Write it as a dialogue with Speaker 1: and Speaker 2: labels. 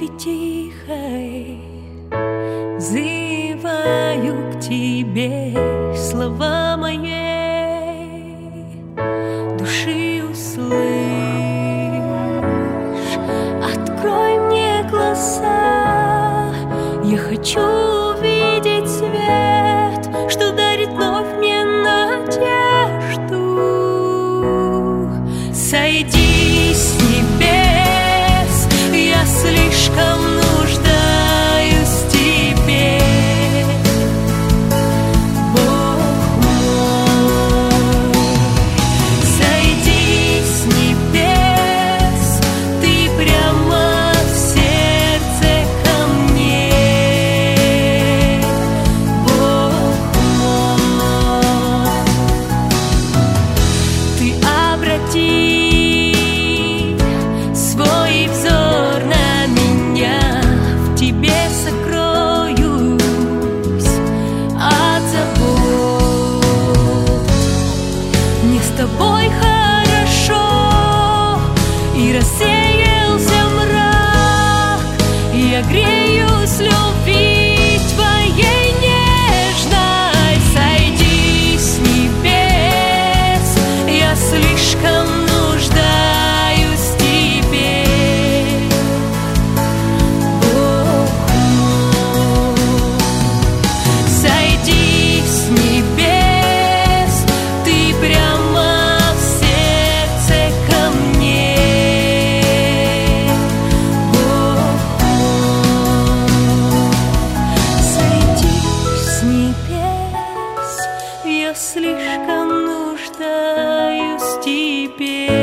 Speaker 1: и тихой взываю к тебе, слова моей души услышь. Открой мне глаза, я хочу увидеть свет, что дарит вновь мне надежду. Сойди с небес, я слишком нуждаюсь в тебе, Бог мой. Сойди с небес, ты прямо в сердце ко мне, Бог мой. Ты обрати свой взор на меня, в тебе сокроюсь от забот. Мне с тобой хорошо, и рассеялся мрак, и я греюсь любви твоей нежной. Сойди с небес, я слишком нуждаюсь в тебе, Бог мой. Сойди с небес, ты прямо в сердце ко мне, Бог мой. Сойди с небес, я слишком нуждаюсь в тебе.